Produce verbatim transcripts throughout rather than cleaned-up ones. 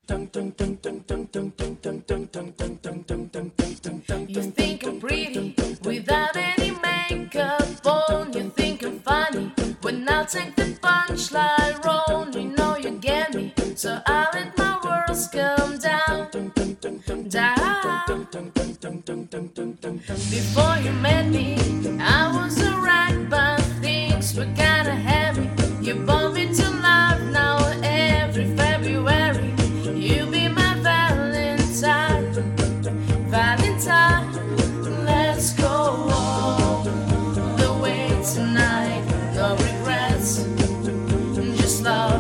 You think I'm pretty without any makeup on. You think I'm funny when I take the punchline wrong. You know you get me, so I let my words come down, down. Before you met me, I was a wreck, but things were kinda heavy. You brought me to life now every February. You be my Valentine, Valentine. Let's go all the way tonight. No regrets, just love.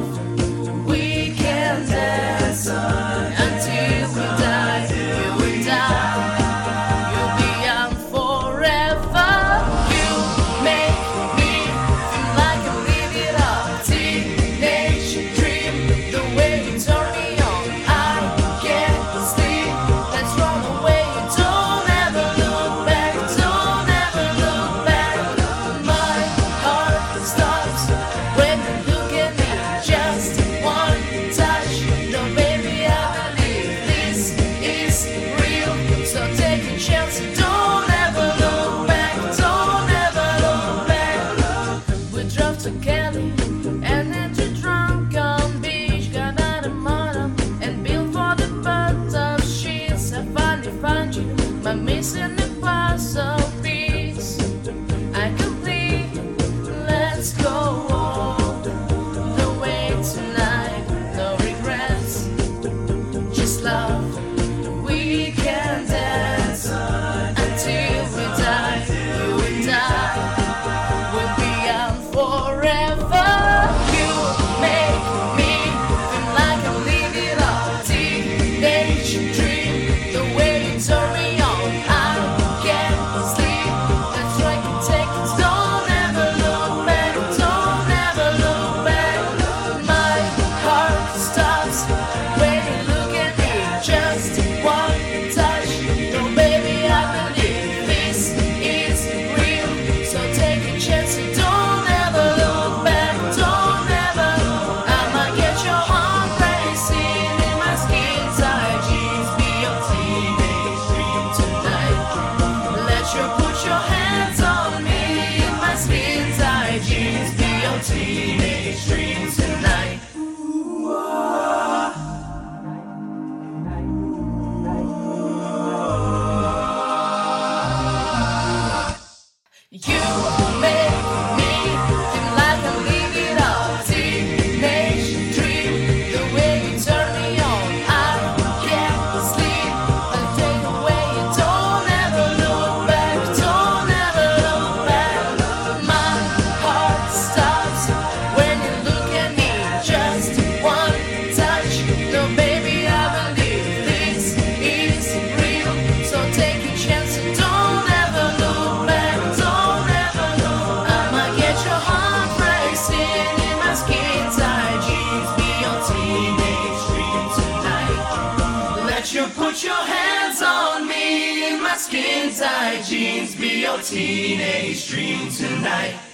We can dance until we die. You and I, you'll be young forever. You make me feel like I'm living a teenage dream. The way you turn me on, I can't sleep. Let's run away. Don't ever look back. Don't ever look back. My heart stops when you look at me. Just one touch. No, baby, I believe this is real. So take a chance. Don't ever look back. Don't ever look back. We drove to Cali and then to drunk on beach. Got out of motor and built for the birth of sheets. I finally found you, my missing the puzzle piece. I complete. Let's go all the way tonight. No regrets, just love. We can dance until we die. You and I will be young forever. You make me feel like I'm living a teenage dream. The way you turn me on, I can't sleep. Let's try to take it. Don't ever look back. Don't ever look back. My heart stops when you look at me. Just one touch. No, baby, I believe this is real. So take a chance. Don't ever look back. Don't ever. I might get your heart racing in my skin tight jeans. Be your teenage dream tonight. Let you put your hands on me in my skin tight jeans. Be your teenage dream tonight. You make me feel like I'm living a teenage dream. The way you turn me on, I can't sleep. I'll take away. Don't ever look back. Don't ever look back. My heart stops when you look at me. Just one touch. No, baby, I believe this is real. So take a chance. Don't ever look back. Don't ever look. I might get your heart racing in my skin tight jeans. Be your teenage dream tonight. Let you put your hands on me in my skin tight jeans. Be your teenage dream tonight.